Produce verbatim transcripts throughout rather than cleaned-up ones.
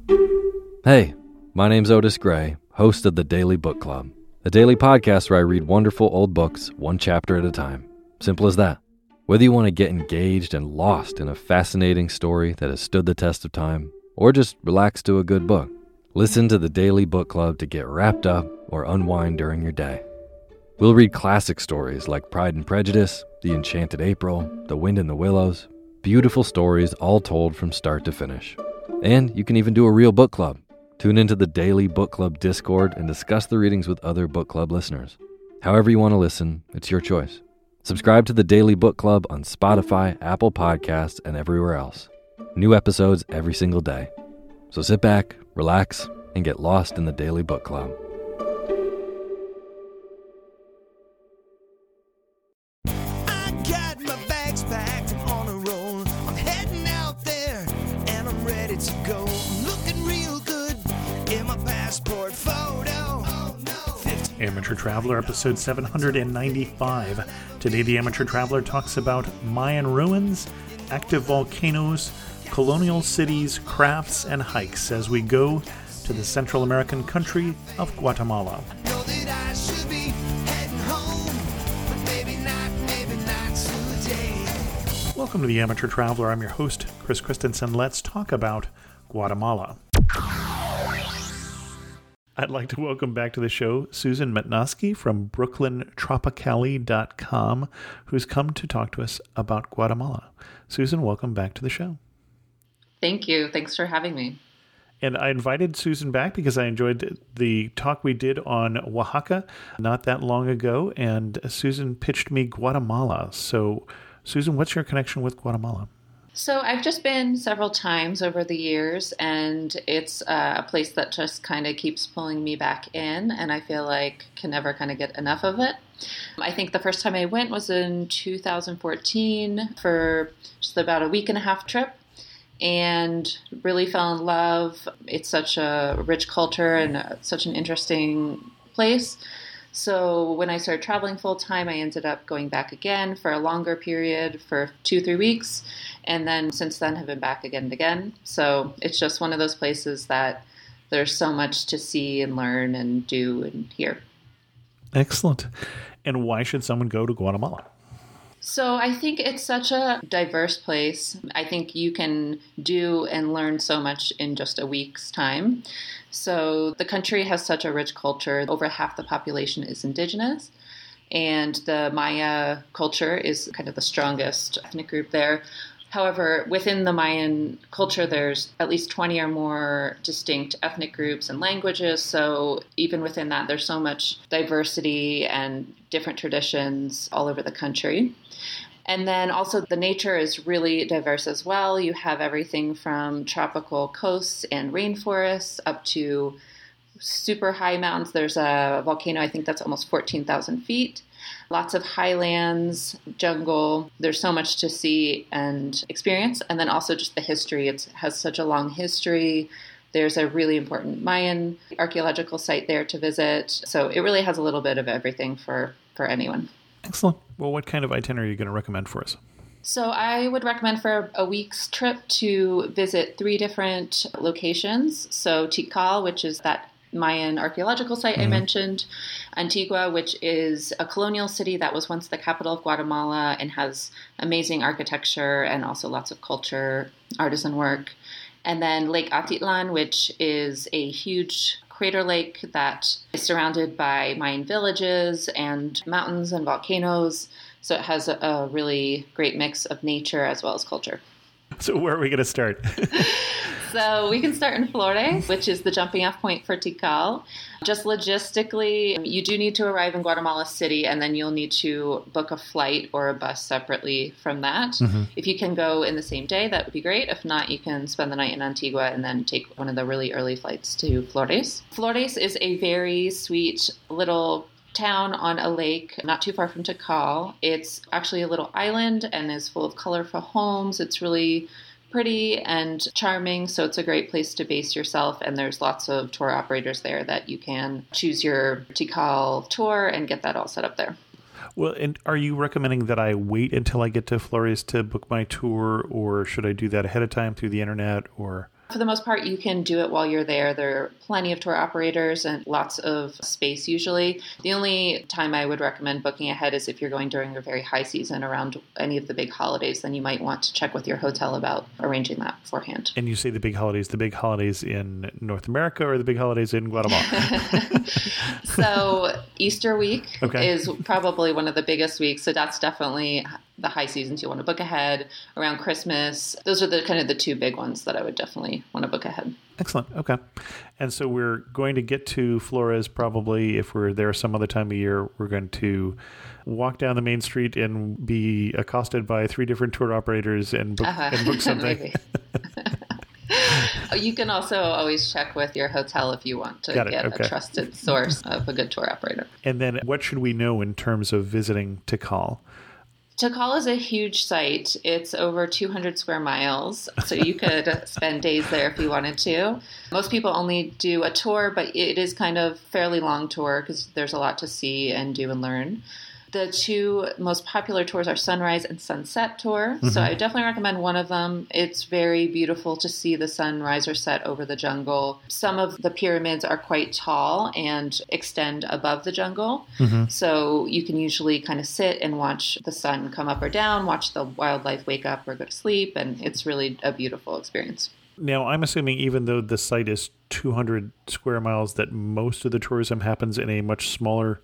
Hey, my name's Otis Gray, host of the Daily Book Club, a daily podcast where I read wonderful old books one chapter at a time. Simple as that. Whether you want to get engaged and lost in a fascinating story that has stood the test of time, or just relax to a good book, listen to the Daily Book Club to get wrapped up or unwind during your day. We'll read classic stories like Pride and Prejudice, The Enchanted April, The Wind in the Willows, beautiful stories all told from start to finish. And you can even do a real book club. Tune into the Daily Book Club Discord and discuss the readings with other book club listeners. However you want to listen, it's your choice. Subscribe to the Daily Book Club on Spotify, Apple Podcasts, and everywhere else. New episodes every single day. So sit back, relax, and get lost in the Daily Book Club. I got my bags packed, I'm on a roll. I'm heading out there, and I'm ready to go. I'm looking real good in my passport photo. Oh, no. Amateur Traveler, episode seven hundred ninety-five. Today, the Amateur Traveler talks about Mayan ruins, active volcanoes, colonial cities, crafts, and hikes as we go to the Central American country of Guatemala. Know that I should be heading home, but maybe not, maybe not today. Welcome to the Amateur Traveler. I'm your host, Chris Christensen. Let's talk about Guatemala. I'd like to welcome back to the show Susan Metnosky from Brooklyn Tropicali dot com, who's come to talk to us about Guatemala. Susan, welcome back to the show. Thank you. Thanks for having me. And I invited Susan back because I enjoyed the talk we did on Oaxaca not that long ago, and Susan pitched me Guatemala. So, Susan, what's your connection with Guatemala? So I've just been several times over the years, and it's uh, a place that just kind of keeps pulling me back in, and I feel like can never kind of get enough of it. I think the first time I went was in two thousand fourteen for just about a week and a half trip, and really fell in love. It's such a rich culture and uh, such an interesting place. So when I started traveling full time, I ended up going back again for a longer period for two, three weeks. And then since then have been back again and again. So it's just one of those places that there's so much to see and learn and do and hear. Excellent. And why should someone go to Guatemala? So I think it's such a diverse place. I think you can do and learn so much in just a week's time. So the country has such a rich culture. Over half the population is indigenous, and the Maya culture is kind of the strongest ethnic group there. However, within the Mayan culture, there's at least twenty or more distinct ethnic groups and languages. So even within that, there's so much diversity and different traditions all over the country. And then also the nature is really diverse as well. You have everything from tropical coasts and rainforests up to super high mountains. There's a volcano, I think that's almost fourteen thousand feet. Lots of highlands, jungle. There's so much to see and experience. And then also just the history. It has such a long history. There's a really important Mayan archaeological site there to visit. So it really has a little bit of everything for, for anyone. Excellent. Well, what kind of itinerary are you going to recommend for us? So I would recommend for a week's trip to visit three different locations. So Tikal, which is that Mayan archaeological site mm-hmm. I mentioned. Antigua, which is a colonial city that was once the capital of Guatemala and has amazing architecture and also lots of culture, artisan work. And then Lake Atitlan, which is a huge crater lake that is surrounded by Mayan villages and mountains and volcanoes. So it has a, a really great mix of nature as well as culture. So where are we going to start? So we can start in Flores, which is the jumping off point for Tikal. Just logistically, you do need to arrive in Guatemala City, and then you'll need to book a flight or a bus separately from that. Mm-hmm. If you can go in the same day, that would be great. If not, you can spend the night in Antigua and then take one of the really early flights to Flores. Flores is a very sweet little town on a lake not too far from Tikal. It's actually a little island and is full of colorful homes. It's really pretty and charming, so it's a great place to base yourself, and there's lots of tour operators there that you can choose your Tikal tour and get that all set up there. Well, and are you recommending that I wait until I get to Flores to book my tour, or should I do that ahead of time through the internet? Or For the most part, you can do it while you're there. There are plenty of tour operators and lots of space usually. The only time I would recommend booking ahead is if you're going during a very high season around any of the big holidays, then you might want to check with your hotel about arranging that beforehand. And you say the big holidays, the big holidays in North America or the big holidays in Guatemala? So Easter week okay. is probably one of the biggest weeks. So that's definitely the high seasons you want to book ahead. Around Christmas, those are the kind of the two big ones that I would definitely want to book ahead. Excellent. Okay. And so we're going to get to Flores probably, if we're there some other time of year, we're going to walk down the main street and be accosted by three different tour operators and book, uh-huh. and book something. You can also always check with your hotel if you want to Got it. get Okay. a trusted source of a good tour operator. And then what should we know in terms of visiting Tikal? Tikal is a huge site. It's over two hundred square miles, so you could spend days there if you wanted to. Most people only do a tour, but it is kind of fairly long tour because there's a lot to see and do and learn. The two most popular tours are Sunrise and Sunset Tour. Mm-hmm. So I definitely recommend one of them. It's very beautiful to see the sunrise or set over the jungle. Some of the pyramids are quite tall and extend above the jungle. Mm-hmm. So you can usually kind of sit and watch the sun come up or down, watch the wildlife wake up or go to sleep. And it's really a beautiful experience. Now, I'm assuming even though the site is two hundred square miles, that most of the tourism happens in a much smaller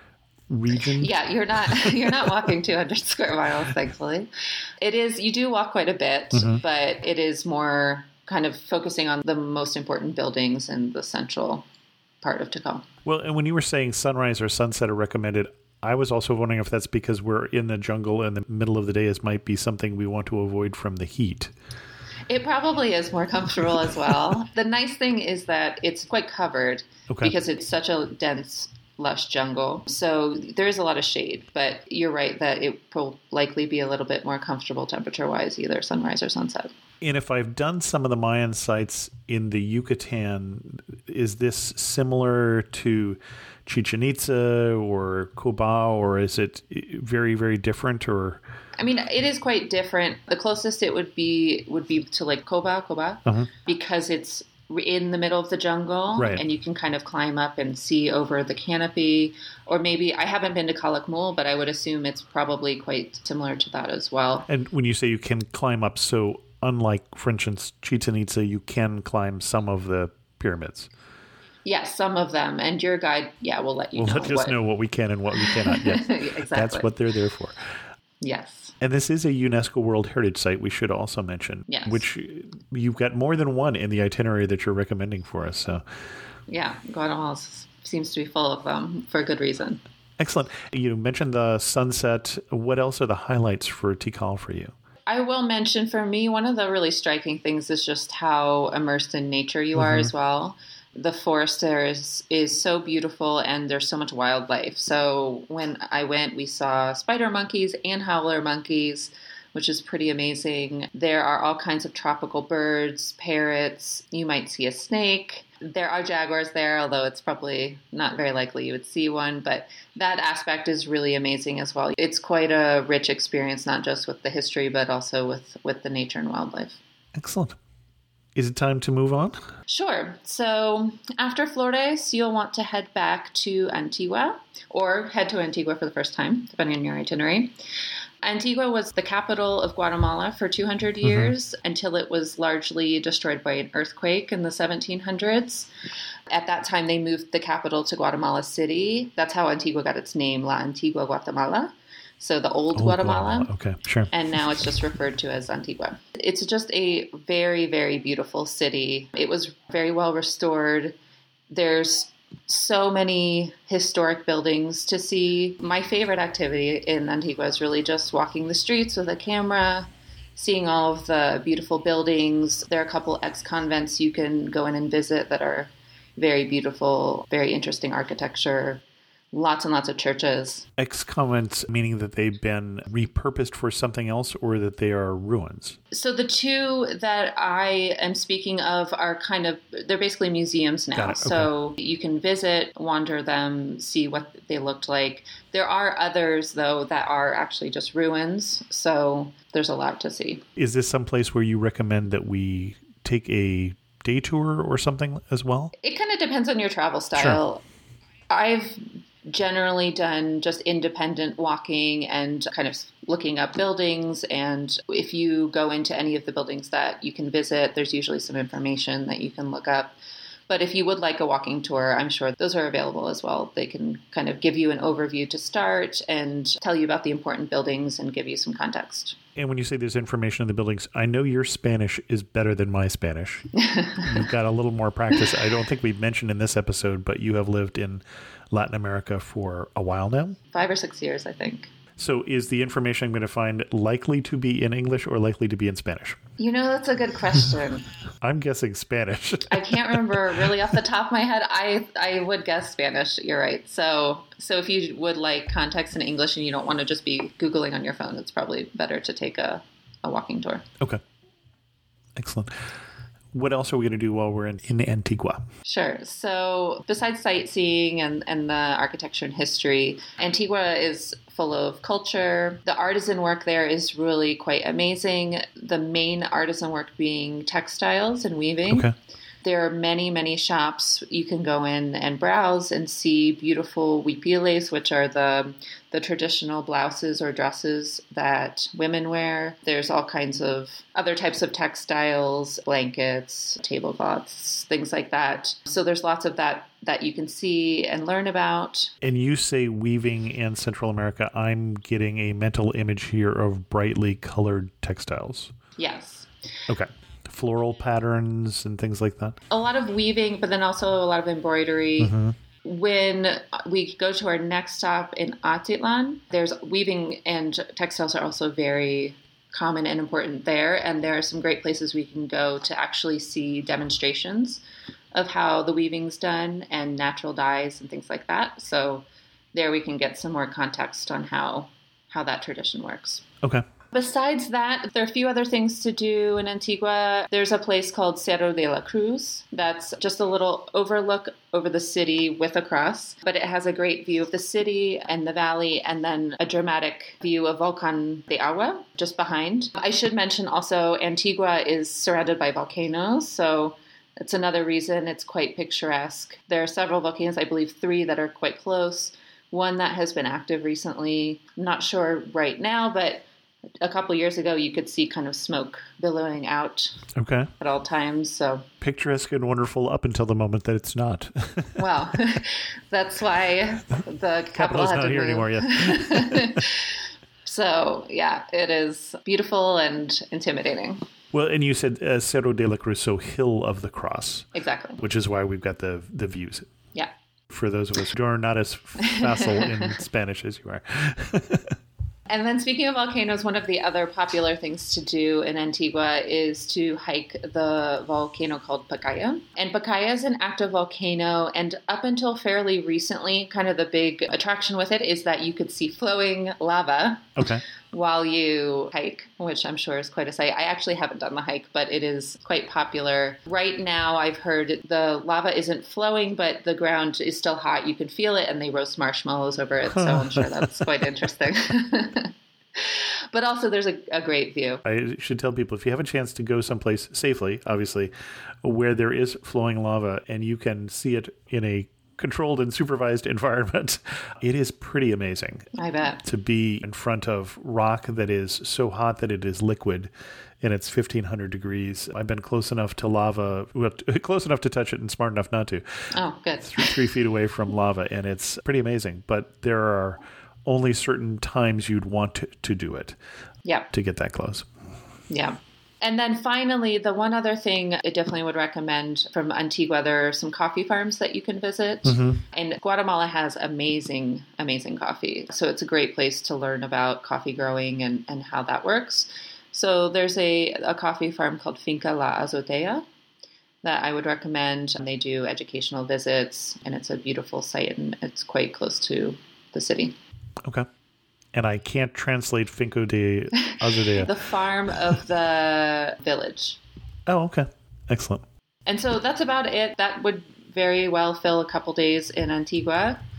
region? Yeah, you're not you're not walking two hundred square miles, thankfully. It is, you do walk quite a bit, mm-hmm. but it is more kind of focusing on the most important buildings in the central part of Tikal. Well, and when you were saying sunrise or sunset are recommended, I was also wondering if that's because we're in the jungle and the middle of the day is might be something we want to avoid from the heat. It probably is more comfortable as well. The nice thing is that it's quite covered okay. because it's such a dense lush jungle. So there is a lot of shade, but you're right that it will likely be a little bit more comfortable temperature-wise, either sunrise or sunset. And if I've done some of the Mayan sites in the Yucatan, is this similar to Chichen Itza or Cobá, or is it very, very different? Or I mean, it is quite different. The closest it would be would be to like Cobá, Cobá, uh-huh. because it's in the middle of the jungle, right. and you can kind of climb up and see over the canopy. Or maybe, I haven't been to Calakmul, but I would assume it's probably quite similar to that as well. And when you say you can climb up, so unlike, for instance, Chichen Itza, you can climb some of the pyramids. Yes, some of them. And your guide, yeah, will let you we'll know. Let us what... know what we can and what we cannot. Yes. Exactly. That's what they're there for. Yes. And this is a UNESCO World Heritage Site, we should also mention, yes. which you've got more than one in the itinerary that you're recommending for us. So, yeah, Guatemala seems to be full of them for a good reason. Excellent. You mentioned the sunset. What else are the highlights for Tikal for you? I will mention, for me, one of the really striking things is just how immersed in nature you mm-hmm. are as well. The forest there is, is so beautiful, and there's so much wildlife. So when I went, we saw spider monkeys and howler monkeys, which is pretty amazing. There are all kinds of tropical birds, parrots. You might see a snake. There are jaguars there, although it's probably not very likely you would see one. But that aspect is really amazing as well. It's quite a rich experience, not just with the history, but also with, with the nature and wildlife. Excellent. Is it time to move on? Sure. So after Flores, you'll want to head back to Antigua, or head to Antigua for the first time, depending on your itinerary. Antigua was the capital of Guatemala for two hundred years mm-hmm. until it was largely destroyed by an earthquake in the seventeen hundreds. At that time, they moved the capital to Guatemala City. That's how Antigua got its name, La Antigua Guatemala. So the old, old Guatemala. Guatemala. Okay, sure. And now it's just referred to as Antigua. It's just a very, very beautiful city. It was very well restored. There's so many historic buildings to see. My favorite activity in Antigua is really just walking the streets with a camera, seeing all of the beautiful buildings. There are a couple ex-convents you can go in and visit that are very beautiful, very interesting architecture. Lots and lots of churches. Ex-convents, meaning that they've been repurposed for something else, or that they are ruins? So the two that I am speaking of are kind of, they're basically museums now. Okay. So you can visit, wander them, see what they looked like. There are others, though, that are actually just ruins. So there's a lot to see. Is this some place where you recommend that we take a day tour or something as well? It kind of depends on your travel style. Sure. I've generally done just independent walking and kind of looking up buildings. And if you go into any of the buildings that you can visit, there's usually some information that you can look up. But if you would like a walking tour, I'm sure those are available as well. They can kind of give you an overview to start and tell you about the important buildings and give you some context. And when you say there's information in the buildings, I know your Spanish is better than my Spanish. You've got a little more practice. I don't think we've mentioned in this episode, but you have lived in Latin America for a while now? Five or six years, I think. So is the information I'm going to find likely to be in English or likely to be in Spanish? You know, that's a good question. I'm guessing Spanish. I can't remember really off the top of my head. I, I would guess Spanish. You're right. So so if you would like context in English and you don't want to just be Googling on your phone, it's probably better to take a, a walking tour. Okay. Excellent. What else are we going to do while we're in, in Antigua? Sure. So besides sightseeing and, and the architecture and history, Antigua is full of culture. The artisan work there is really quite amazing. The main artisan work being textiles and weaving. Okay. There are many, many shops you can go in and browse and see beautiful huipiles, which are the the traditional blouses or dresses that women wear. There's all kinds of other types of textiles, blankets, tablecloths, things like that. So there's lots of that that you can see and learn about. And you say weaving in Central America. I'm getting a mental image here of brightly colored textiles. Yes. Okay. Floral patterns and things like that? A lot of weaving, but then also a lot of embroidery. Mm-hmm. When we go to our next stop in Atitlan, there's weaving and textiles are also very common and important there. And there are some great places we can go to actually see demonstrations of how the weaving's done and natural dyes and things like that. So there we can get some more context on how how that tradition works. Okay. Besides that, there are a few other things to do in Antigua. There's a place called Cerro de la Cruz that's just a little overlook over the city with a cross, but it has a great view of the city and the valley, and then a dramatic view of Volcan de Agua just behind. I should mention also Antigua is surrounded by volcanoes, so it's another reason it's quite picturesque. There are several volcanoes, I believe three that are quite close. One that has been active recently, I'm not sure right now, but a couple years ago, you could see kind of smoke billowing out okay. at all times. So picturesque and wonderful up until the moment that it's not. Well, that's why the capital Capital's had not to here move. anymore yet. So, yeah, it is beautiful and intimidating. Well, and you said uh, Cerro de la Cruz, so Hill of the Cross. Exactly. Which is why we've got the the views. Yeah. For those of us who are not as facile in Spanish as you are. And then speaking of volcanoes, one of the other popular things to do in Antigua is to hike the volcano called Pacaya. And Pacaya is an active volcano, and up until fairly recently, kind of the big attraction with it is that you could see flowing lava Okay. while you hike, which I'm sure is quite a sight. I actually haven't done the hike, but it is quite popular. Right now, I've heard the lava isn't flowing, but the ground is still hot. You can feel it, and they roast marshmallows over it, so I'm sure that's quite interesting. But also, there's a, a great view. I should tell people, if you have a chance to go someplace safely, obviously, where there is flowing lava and you can see it in a controlled and supervised environment, it is pretty amazing. I bet. To be in front of rock that is so hot that it is liquid and it's fifteen hundred degrees. I've been close enough to lava, well, close enough to touch it and smart enough not to. Oh, good. Three, three feet away from lava, and it's pretty amazing. But there are only certain times you'd want to, to do it. Yeah. To get that close. Yeah. And then finally, the one other thing I definitely would recommend from Antigua, there are some coffee farms that you can visit. Mm-hmm. And Guatemala has amazing, amazing coffee. So it's a great place to learn about coffee growing and, and how that works. So there's a, a coffee farm called Finca La Azotea that I would recommend. And they do educational visits, and it's a beautiful site, and it's quite close to the city. Okay. And I can't translate Finco de Azotea. The farm of the village. Oh, okay. Excellent. And so that's about it. That would very well fill a couple days in Antigua.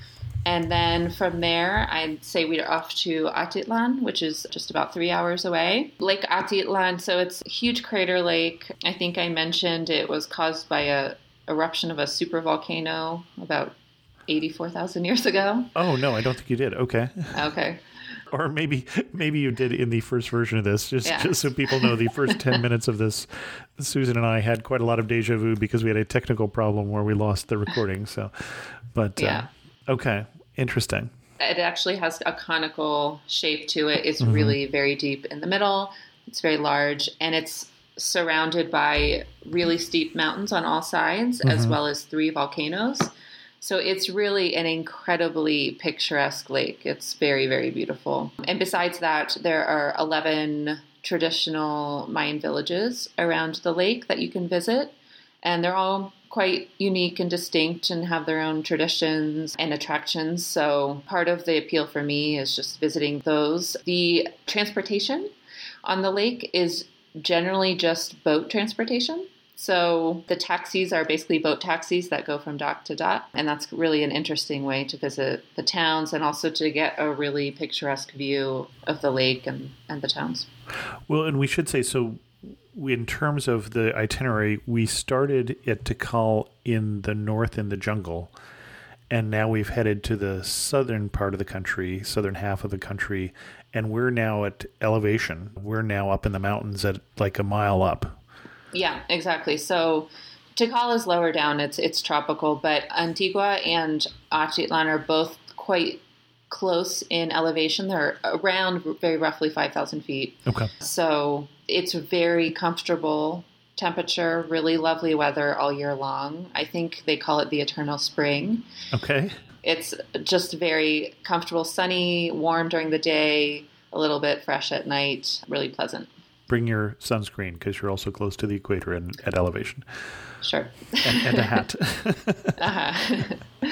And then from there, I'd say we're off to Atitlan, which is just about three hours away. Lake Atitlan, so it's a huge crater lake. I think I mentioned it was caused by a eruption of a supervolcano about eighty-four thousand years ago. Oh, no, I don't think you did. Okay. Okay. Or maybe maybe you did in the first version of this, just, Yeah. just so people know, the first ten minutes of this, Susan and I had quite a lot of deja vu because we had a technical problem where we lost the recording. So, but Yeah. uh, okay, interesting. It actually has a conical shape to it. It's Mhm. really very deep in the middle. It's very large, and it's surrounded by really steep mountains on all sides, as Mhm. well as three volcanoes. So it's really an incredibly picturesque lake. It's very, very beautiful. And besides that, there are eleven traditional Mayan villages around the lake that you can visit. And they're all quite unique and distinct and have their own traditions and attractions. So part of the appeal for me is just visiting those. The transportation on the lake is generally just boat transportation. So the taxis are basically boat taxis that go from dock to dock. And that's really an interesting way to visit the towns and also to get a really picturesque view of the lake and, and the towns. Well, and we should say, so we, in terms of the itinerary, we started at Tikal in the north in the jungle. And now we've headed to the southern part of the country, southern half of the country. And we're now at elevation. We're now up in the mountains at like a mile up. Yeah, exactly. So Tikal is lower down. It's it's tropical, but Antigua and Atitlan are both quite close in elevation. They're around very roughly five thousand feet. Okay. So it's very comfortable temperature, really lovely weather all year long. I think they call it the eternal spring. Okay. It's just very comfortable, sunny, warm during the day, a little bit fresh at night, really pleasant. Bring your sunscreen because you're also close to the equator and at elevation. Sure. And, and a hat. uh-huh.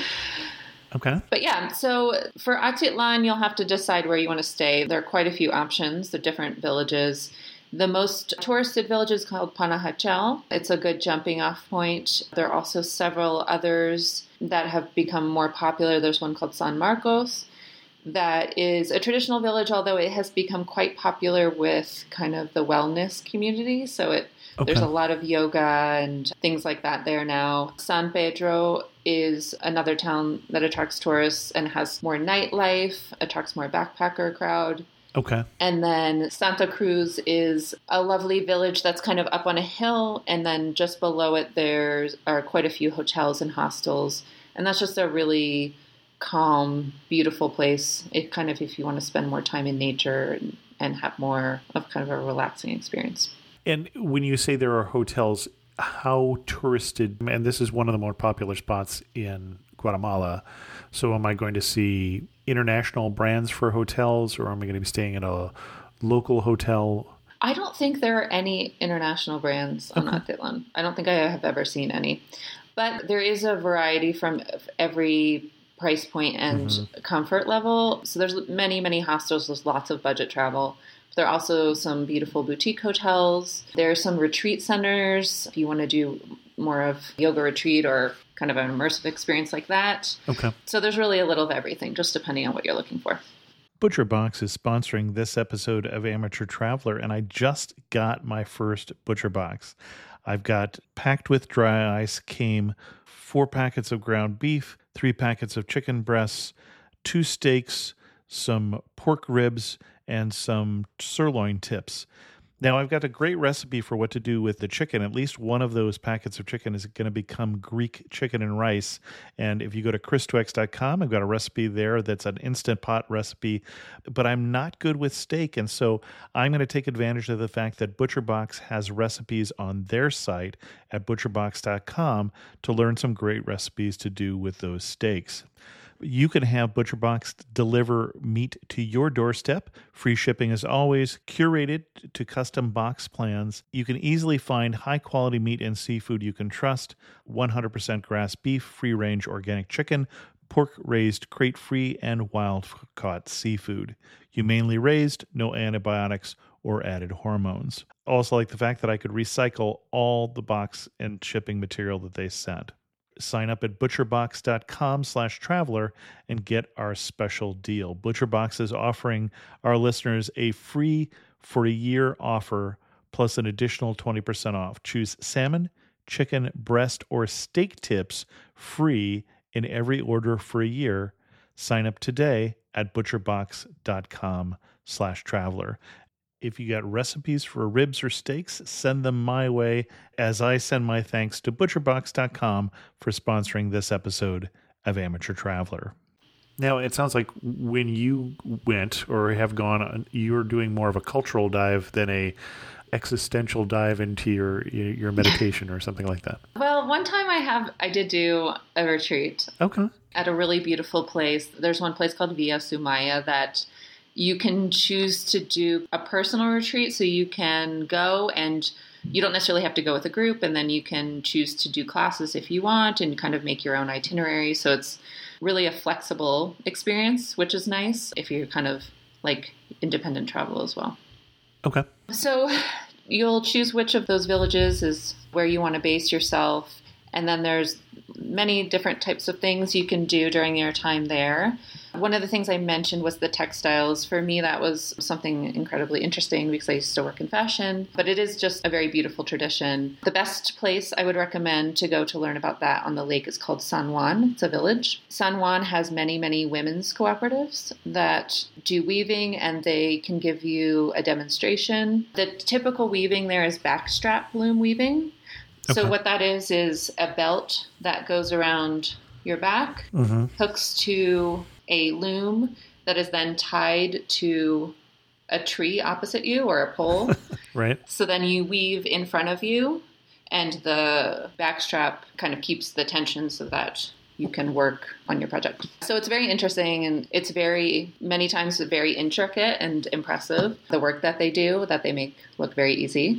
Okay. But yeah, so for Atitlan, you'll have to decide where you want to stay. There are quite a few options. There are different villages. The most touristed village is called Panajachel. It's a good jumping off point. There are also several others that have become more popular. There's one called San Marcos that is a traditional village, although it has become quite popular with kind of the wellness community. So it Okay. there's a lot of yoga and things like that there now. San Pedro is another town that attracts tourists and has more nightlife, attracts more backpacker crowd. Okay. And then Santa Cruz is a lovely village that's kind of up on a hill. And then just below it, there are quite a few hotels and hostels. And that's just a really calm, beautiful place. It kind of, if you want to spend more time in nature and, and have more of kind of a relaxing experience. And when you say there are hotels, how touristed, and this is one of the more popular spots in Guatemala, so am I going to see international brands for hotels, or am I going to be staying at a local hotel? I don't think there are any international brands on Atitlan. I don't think I have ever seen any. But there is a variety from every price point and mm-hmm. comfort level. So there's many, many hostels. There's lots of budget travel. There are also some beautiful boutique hotels. There are some retreat centers if you want to do more of yoga retreat or kind of an immersive experience like that. Okay. So there's really a little of everything, just depending on what you're looking for. ButcherBox is sponsoring this episode of Amateur Traveler, and I just got my first ButcherBox. I've got, packed with dry ice, came four packets of ground beef, three packets of chicken breasts, two steaks, some pork ribs, and some sirloin tips. Now, I've got a great recipe for what to do with the chicken. At least one of those packets of chicken is going to become Greek chicken and rice. And if you go to chris twex dot com, I've got a recipe there that's an Instant Pot recipe. But I'm not good with steak, and so I'm going to take advantage of the fact that ButcherBox has recipes on their site at butcher box dot com to learn some great recipes to do with those steaks. You can have ButcherBox deliver meat to your doorstep. Free shipping as always, curated to custom box plans. You can easily find high-quality meat and seafood you can trust. one hundred percent grass beef, free-range organic chicken, pork-raised crate-free, and wild-caught seafood. Humanely raised, no antibiotics or added hormones. Also like the fact that I could recycle all the box and shipping material that they sent. Sign up at butcherbox.com slash traveler and get our special deal. ButcherBox is offering our listeners a free for a year offer plus an additional twenty percent off. Choose salmon, chicken, breast, or steak tips free in every order for a year. Sign up today at butcherbox.com slash traveler. If you got recipes for ribs or steaks, send them my way as I send my thanks to butcherbox dot com for sponsoring this episode of Amateur Traveler. Now, it sounds like when you went or have gone, you're doing more of a cultural dive than a existential dive into your your meditation or something like that. Well, one time I have I did do a retreat. Okay. At a really beautiful place. There's one place called Villa Sumaya that you can choose to do a personal retreat, so you can go and you don't necessarily have to go with a group, and then you can choose to do classes if you want and kind of make your own itinerary. So it's really a flexible experience, which is nice if you're kind of like independent travel as well. Okay. So you'll choose which of those villages is where you want to base yourself. And then there's many different types of things you can do during your time there. One of the things I mentioned was the textiles. For me, that was something incredibly interesting because I used to work in fashion, but it is just a very beautiful tradition. The best place I would recommend to go to learn about that on the lake is called San Juan. It's a village. San Juan has many, many women's cooperatives that do weaving, and they can give you a demonstration. The typical weaving there is backstrap loom weaving. So Okay. what that is, is a belt that goes around your back, Mm-hmm. hooks to a loom that is then tied to a tree opposite you or a pole. Right. So then you weave in front of you, and the backstrap kind of keeps the tension so that you can work on your project. So it's very interesting, and it's very, many times very intricate and impressive, the work that they do, that they make look very easy.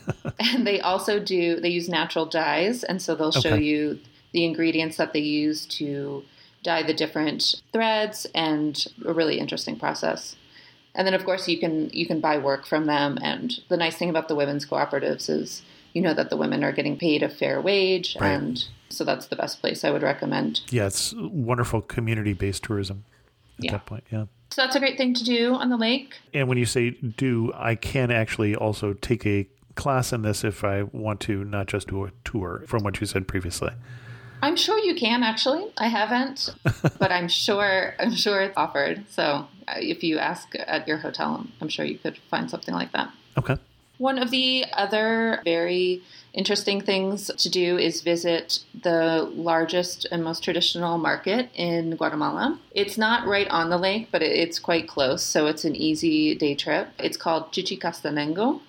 And they also do, they use natural dyes, and so they'll show Okay. you the ingredients that they use to dye the different threads, and a really interesting process. And then, of course, you can you can buy work from them. And the nice thing about the women's cooperatives is you know that the women are getting paid a fair wage, Right. and so that's the best place I would recommend. Yeah, it's wonderful community-based tourism at Yeah. that point. Yeah. So that's a great thing to do on the lake. And when you say do, I can actually also take a class in this if I want to, not just do a tour, from what you said previously. I'm sure you can, actually. I haven't, but I'm sure I'm sure it's offered. So uh, if you ask at your hotel, I'm sure you could find something like that. Okay. One of the other very interesting things to do is visit the largest and most traditional market in Guatemala. It's not right on the lake, but it- it's quite close, so it's an easy day trip. It's called Chichicastenango.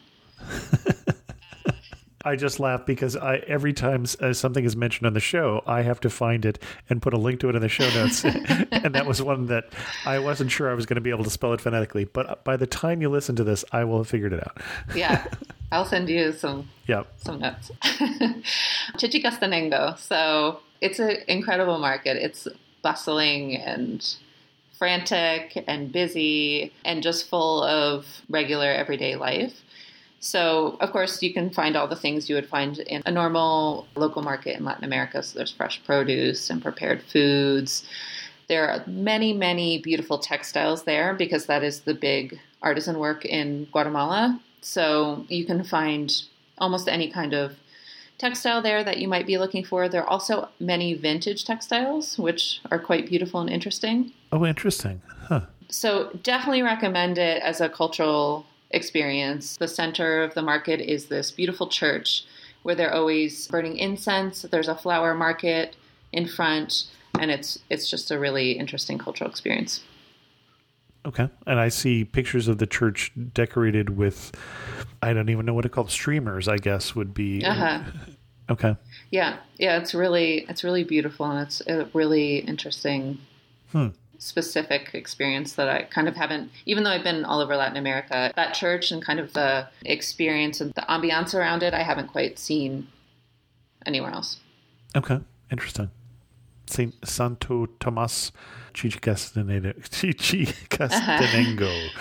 I just laugh because I every time uh, something is mentioned on the show, I have to find it and put a link to it in the show notes. And that was one that I wasn't sure I was going to be able to spell it phonetically. But by the time you listen to this, I will have figured it out. Yeah, I'll send you some Yeah. some notes. Chichicastenango. So it's an incredible market. It's bustling and frantic and busy and just full of regular everyday life. So, of course, you can find all the things you would find in a normal local market in Latin America. So there's fresh produce and prepared foods. There are many, many beautiful textiles there because that is the big artisan work in Guatemala. So you can find almost any kind of textile there that you might be looking for. There are also many vintage textiles, which are quite beautiful and interesting. Oh, interesting. Huh. So definitely recommend it as a cultural experience. The center of the market is this beautiful church where they're always burning incense. There's a flower market in front, and it's it's just a really interesting cultural experience. Okay. And I see pictures of the church decorated with, I don't even know what to call it, streamers, I guess would be. Uh-huh. Okay. Yeah, yeah, it's really it's really beautiful, and it's a really interesting, Hmm. specific experience that I kind of haven't. Even though I've been all over Latin America, that church and kind of the experience and the ambiance around it, I haven't quite seen anywhere else. Okay. Interesting. Saint Santo Tomas Chichicastenango. Chichicastenango.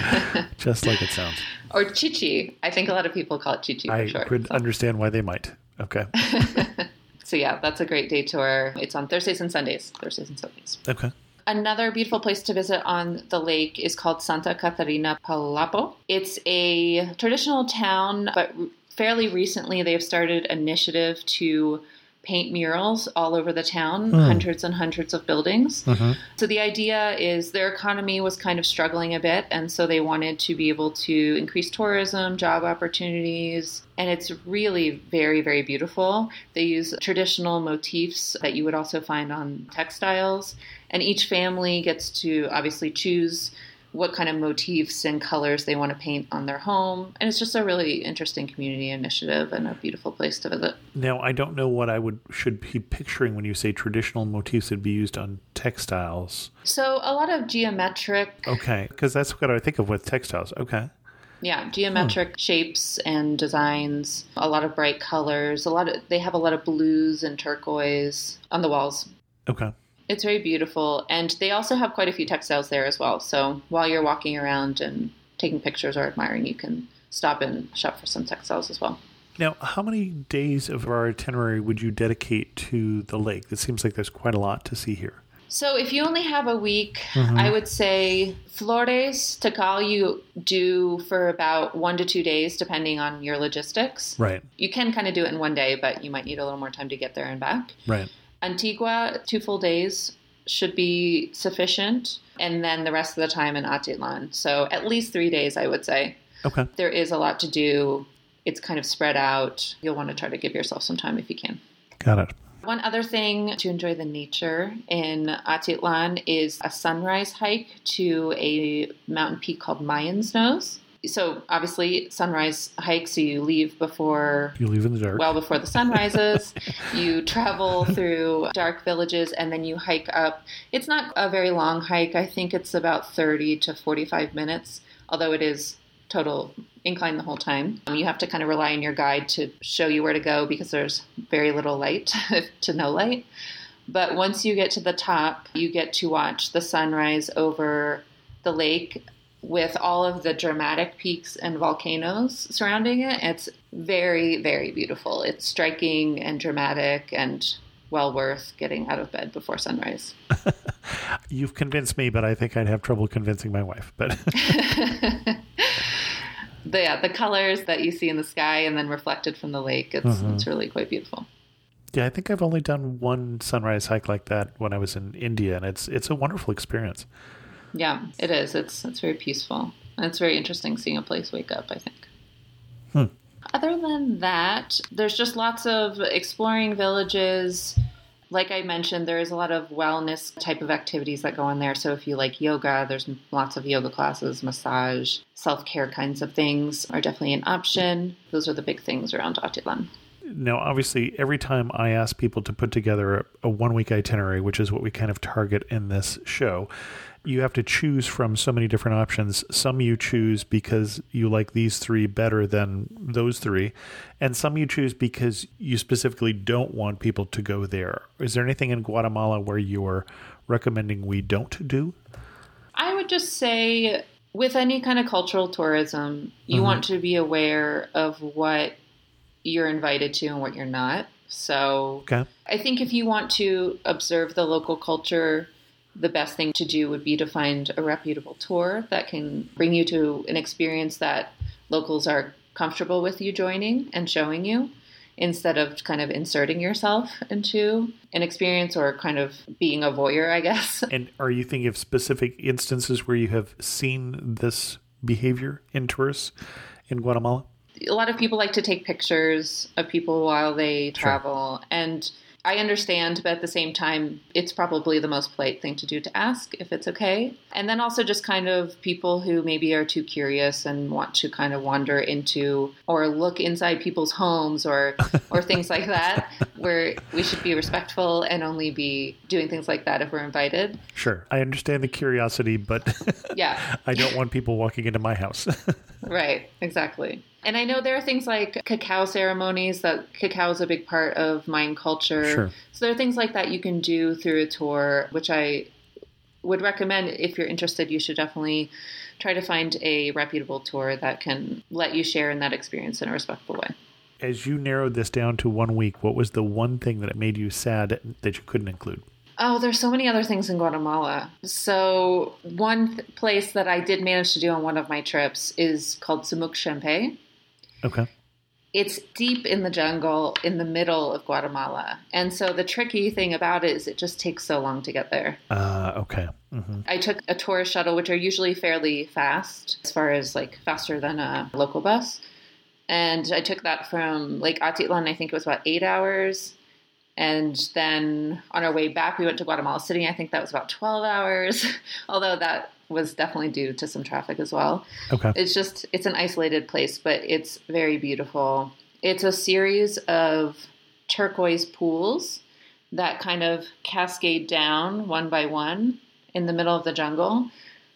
Chichicastenango. Just like it sounds. Or Chichi. I think a lot of people call it Chichi for I short. could so. understand why they might. Okay. So yeah, that's a great day tour. It's on Thursdays and Sundays. Thursdays and Sundays. Okay. Another beautiful place to visit on the lake is called Santa Catarina Palapo. It's a traditional town, but fairly recently they've started an initiative to paint murals all over the town, mm. hundreds and hundreds of buildings. Mm-hmm. So the idea is their economy was kind of struggling a bit, and so they wanted to be able to increase tourism, job opportunities, and it's really very, very beautiful. They use traditional motifs that you would also find on textiles, and each family gets to obviously choose what kind of motifs and colors they want to paint on their home. And it's just a really interesting community initiative and a beautiful place to visit. Now, I don't know what I would should be picturing when you say traditional motifs that would be used on textiles. So a lot of geometric. Okay, because that's what I think of with textiles. Okay. Yeah, geometric hmm. shapes and designs, a lot of bright colors, a lot of they have a lot of blues and turquoise on the walls. Okay. It's very beautiful, and they also have quite a few textiles there as well. So while you're walking around and taking pictures or admiring, you can stop and shop for some textiles as well. Now, how many days of our itinerary would you dedicate to the lake? It seems like there's quite a lot to see here. So if you only have a week, mm-hmm. I would say Flores, Tikal, you do for about one to two days, depending on your logistics. Right. You can kind of do it in one day, but you might need a little more time to get there and back. Right. Antigua, two full days should be sufficient, and then the rest of the time in Atitlan. So at least three days, I would say. Okay. There is a lot to do. It's kind of spread out. You'll want to try to give yourself some time if you can. Got it. One other thing to enjoy the nature in Atitlan is a sunrise hike to a mountain peak called Mayan's Nose. So obviously sunrise hike, so you leave before... You leave in the dark. Well before the sun rises. You travel through dark villages, and then you hike up. It's not a very long hike. I think it's about thirty to forty-five minutes, although it is total incline the whole time. Um, you have to kind of rely on your guide to show you where to go because there's very little light to no light. But once you get to the top, you get to watch the sunrise over the lake with all of the dramatic peaks and volcanoes surrounding it. It's very, very beautiful. It's striking and dramatic and well worth getting out of bed before sunrise. You've convinced me, but I think I'd have trouble convincing my wife. But the, yeah, the colors that you see in the sky and then reflected from the lake, it's, mm-hmm. it's really quite beautiful. Yeah, I think I've only done one sunrise hike like that when I was in India, and it's it's a wonderful experience. Yeah, it is. It's it's very peaceful. And it's very interesting seeing a place wake up, I think. Hmm. Other than that, there's just lots of exploring villages. Like I mentioned, there is a lot of wellness type of activities that go on there. So if you like yoga, there's lots of yoga classes, massage, self-care kinds of things are definitely an option. Those are the big things around Atitlan. Now, obviously, every time I ask people to put together a, a one-week itinerary, which is what we kind of target in this show, you have to choose from so many different options. Some you choose because you like these three better than those three, and some you choose because you specifically don't want people to go there. Is there anything in Guatemala where you're recommending we don't do? I would just say with any kind of cultural tourism, you mm-hmm. want to be aware of what you're invited to and what you're not. So okay. I think if you want to observe the local culture, the best thing to do would be to find a reputable tour that can bring you to an experience that locals are comfortable with you joining and showing you, instead of kind of inserting yourself into an experience or kind of being a voyeur, I guess. And are you thinking of specific instances where you have seen this behavior in tourists in Guatemala? A lot of people like to take pictures of people while they travel. Sure. And I understand, but at the same time, it's probably the most polite thing to do to ask if it's okay. And then also just kind of people who maybe are too curious and want to kind of wander into or look inside people's homes or or things like that, where we should be respectful and only be doing things like that if we're invited. Sure. I understand the curiosity, but yeah, I don't want people walking into my house. Right, exactly. And I know there are things like cacao ceremonies, that cacao is a big part of Mayan culture. Sure. So there are things like that you can do through a tour, which I would recommend. If you're interested, you should definitely try to find a reputable tour that can let you share in that experience in a respectful way. as you narrowed this down to one week, what was the one thing that it made you sad that you couldn't include? Oh, there's so many other things in Guatemala. So one th- place that I did manage to do on one of my trips is called Sumuk Shempe. Okay. It's deep in the jungle in the middle of Guatemala. And so the tricky thing about it is it just takes so long to get there. Uh, okay. Mm-hmm. I took a tourist shuttle, which are usually fairly fast, as far as like faster than a local bus. And I took that from Lake Atitlan, I think it was about eight hours. And then on our way back, we went to Guatemala City. I think that was about twelve hours, although that was definitely due to some traffic as well. Okay. It's just, it's an isolated place, but it's very beautiful. It's a series of turquoise pools that kind of cascade down one by one in the middle of the jungle.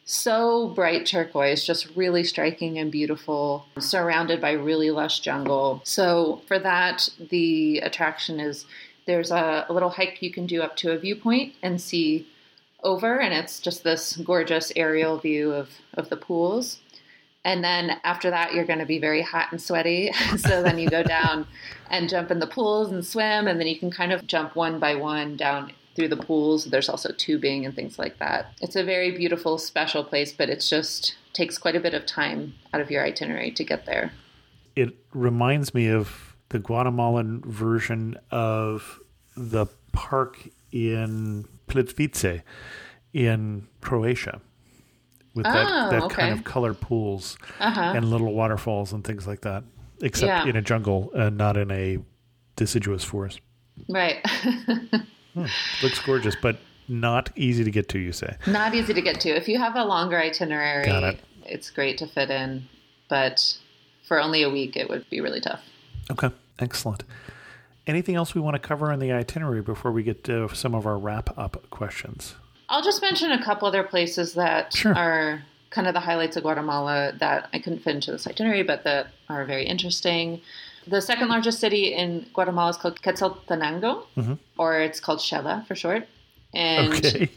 So bright turquoise, just really striking and beautiful, surrounded by really lush jungle. So for that, the attraction is there's a, a little hike you can do up to a viewpoint and see over, and it's just this gorgeous aerial view of, of the pools. And then after that, you're going to be very hot and sweaty. So then you go down and jump in the pools and swim, and then you can kind of jump one by one down through the pools. There's also tubing and things like that. It's a very beautiful, special place, but it just takes quite a bit of time out of your itinerary to get there. It reminds me of the Guatemalan version of the park in Plitvice in Croatia, with Oh, that, that okay. kind of colored pools Uh-huh. and little waterfalls and things like that, except Yeah. in a jungle and not in a deciduous forest. Right. Hmm. Looks gorgeous, but not easy to get to, you say. Not easy to get to. If you have a longer itinerary, Got it. it's great to fit in, but for only a week, it would be really tough. Okay, excellent. Anything else we want to cover in the itinerary before we get to some of our wrap-up questions? I'll just mention a couple other places that Sure. are kind of the highlights of Guatemala that I couldn't fit into this itinerary, but that are very interesting. The second largest city in Guatemala is called Quetzaltenango, Mm-hmm. or it's called Xela for short. And Okay.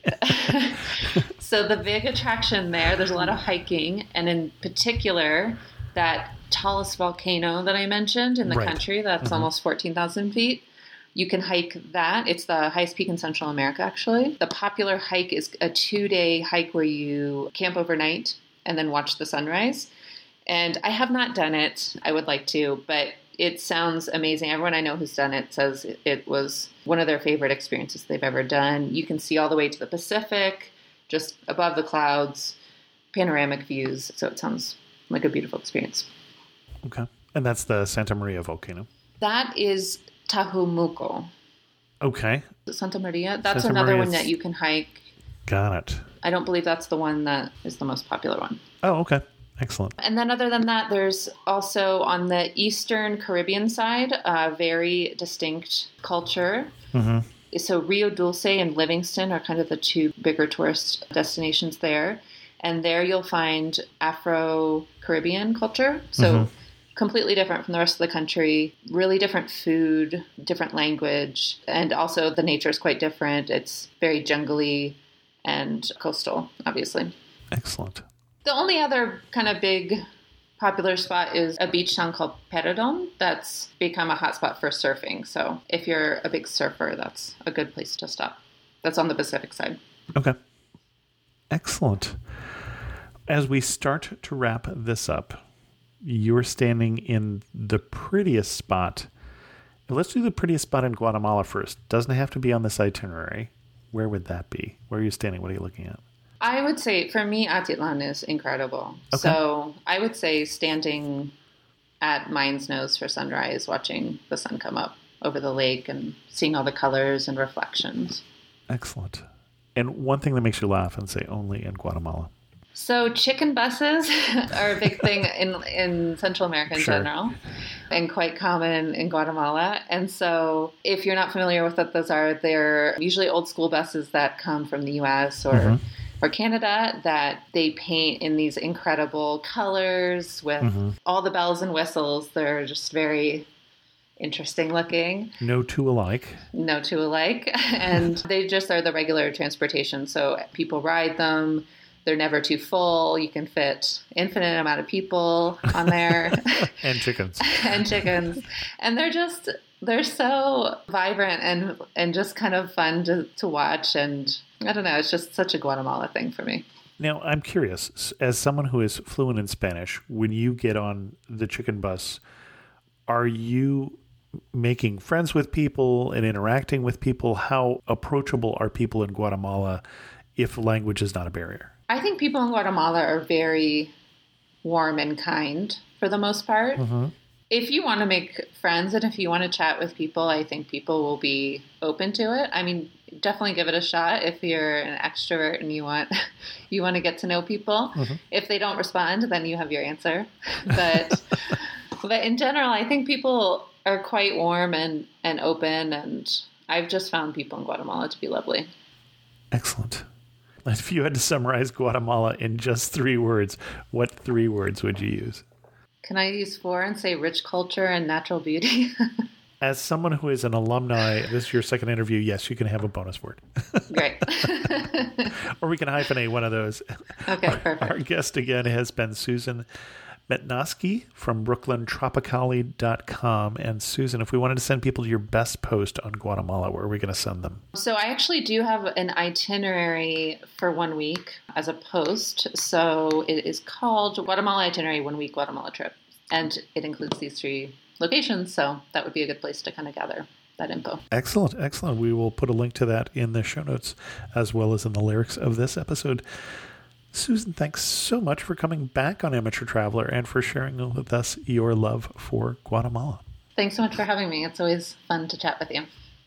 so the big attraction there, there's a lot of hiking, and in particular, that tallest volcano that I mentioned in the Right. country, that's Mhm. almost fourteen thousand feet. You can hike that. It's the highest peak in Central America, actually. The popular hike is a two-day hike where you camp overnight and then watch the sunrise. And I have not done it. I would like to, but it sounds amazing. Everyone I know who's done it says it was one of their favorite experiences they've ever done. You can see all the way to the Pacific, just above the clouds, panoramic views. So it sounds like a beautiful experience. Okay. And that's the Santa Maria volcano. That is Tajumuco. Okay. Santa Maria. That's Santa another Maria's- one that you can hike. Got it. I don't believe that's the one that is the most popular one. Oh, okay. Excellent. And then other than that, there's also on the Eastern Caribbean side, a very distinct culture. Mm-hmm. So Rio Dulce and Livingston are kind of the two bigger tourist destinations there. And there you'll find Afro-Caribbean culture. So Mhm. completely different from the rest of the country, really different food, different language, and also the nature is quite different. It's very jungly and coastal, obviously. Excellent. The only other kind of big popular spot is a beach town called Perodon that's become a hotspot for surfing. So if you're a big surfer, that's a good place to stop. That's on the Pacific side. Okay. Excellent. As we start to wrap this up, you're standing in the prettiest spot. Let's do the prettiest spot in Guatemala first. Doesn't have to be on this itinerary. Where would that be? Where are you standing? What are you looking at? I would say, for me, Atitlan is incredible. Okay. So I would say standing at Mine's Nose for sunrise, watching the sun come up over the lake and seeing all the colors and reflections. Excellent. And one thing that makes you laugh and say only in Guatemala. So chicken buses are a big thing in, in Central America in Sure. general, and quite common in Guatemala. And so if you're not familiar with what those are, they're usually old school buses that come from the U S or, Mhm. or Canada that they paint in these incredible colors with Mhm. all the bells and whistles. They're just very interesting looking. No two alike. No two alike. And they just are the regular transportation. So people ride them. they're never too full. You can fit infinite amount of people on there. And chickens. and chickens. And they're just, they're so vibrant and and just kind of fun to, to watch. And I don't know, it's just such a Guatemala thing for me. Now, I'm curious, as someone who is fluent in Spanish, when you get on the chicken bus, are you making friends with people and interacting with people? How approachable are people in Guatemala if language is not a barrier? I think people in Guatemala are very warm and kind for the most part. Mm-hmm. If you want to make friends and if you want to chat with people, I think people will be open to it. I mean, definitely give it a shot if you're an extrovert and you want you want to get to know people. Mm-hmm. If they don't respond, then you have your answer. But but in general, I think people are quite warm and, and open, and I've just found people in Guatemala to be lovely. Excellent. If you had to summarize Guatemala in just three words, what three words would you use? Can I use four and say rich culture and natural beauty? As someone who is an alumni, this is your second interview, yes, you can have a bonus word. Great. Or we can hyphenate one of those. Okay, perfect. Our, our guest again has been Susan Metnosky from Brooklyn Tropicali dot com. And Susan, if we wanted to send people to your best post on Guatemala, where are we going to send them? So I actually do have an itinerary for one week as a post. So it is called Guatemala Itinerary One Week Guatemala Trip. And it includes these three locations. So that would be a good place to kind of gather that info. Excellent. Excellent. We will put a link to that in the show notes as well as in the lyrics of this episode. Susan, thanks so much for coming back on Amateur Traveler and for sharing with us your love for Guatemala. Thanks so much for having me. It's always fun to chat with you.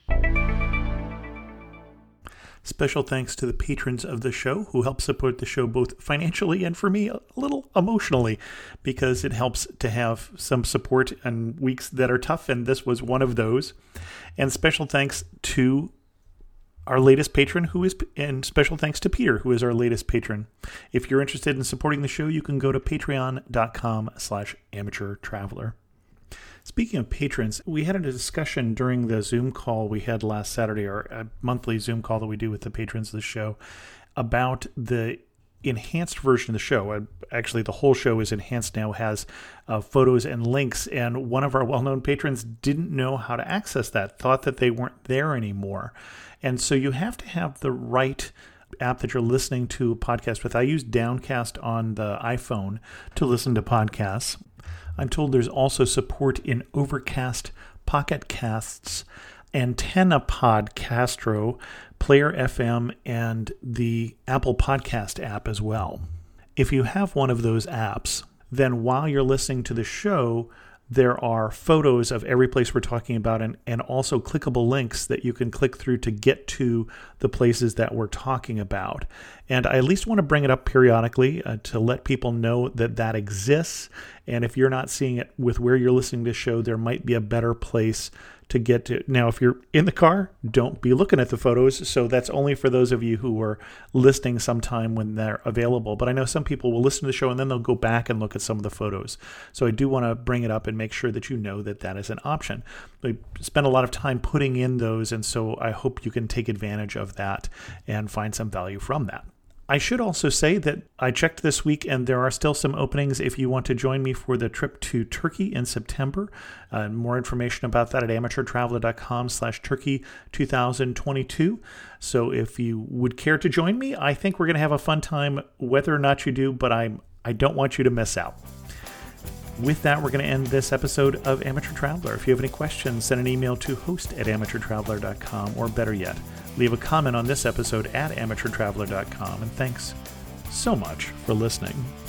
Special thanks to the patrons of the show who help support the show both financially and for me a little emotionally, because it helps to have some support on weeks that are tough, and this was one of those. And special thanks to our latest patron, who is, and special thanks to Peter, who is our latest patron. If you're interested in supporting the show, you can go to patreon.com slash amateur traveler. Speaking of patrons, we had a discussion during the Zoom call we had last Saturday, or a monthly Zoom call that we do with the patrons of the show, about the enhanced version of the show. Actually, the whole show is enhanced now, has uh, photos and links, and one of our well-known patrons didn't know how to access that, thought that they weren't there anymore. And so you have to have the right app that you're listening to a podcast with. I use Downcast on the iPhone to listen to podcasts. I'm told there's also support in Overcast, Pocket Casts, Antenna Pod, Castro, Player F M, and the Apple Podcast app as well. If you have one of those apps, then while you're listening to the show, there are photos of every place we're talking about, and, and also clickable links that you can click through to get to the places that we're talking about. And I at least want to bring it up periodically uh, to let people know that that exists. And if you're not seeing it with where you're listening to the show, there might be a better place to get to. Now, if you're in the car, don't be looking at the photos. So that's only for those of you who are listening sometime when they're available. But I know some people will listen to the show and then they'll go back and look at some of the photos. So I do want to bring it up and make sure that you know that that is an option. We spend a lot of time putting in those, and so I hope you can take advantage of that and find some value from that. I should also say that I checked this week and there are still some openings if you want to join me for the trip to Turkey in September. Uh, more information about that at amateurtraveler.com slash Turkey 2022. So if you would care to join me, I think we're going to have a fun time, whether or not you do, but I'm, I don't want you to miss out. With that, we're going to end this episode of Amateur Traveler. If you have any questions, send an email to host at amateurtraveler dot com, or better yet, leave a comment on this episode at amateurtraveler dot com. And thanks so much for listening.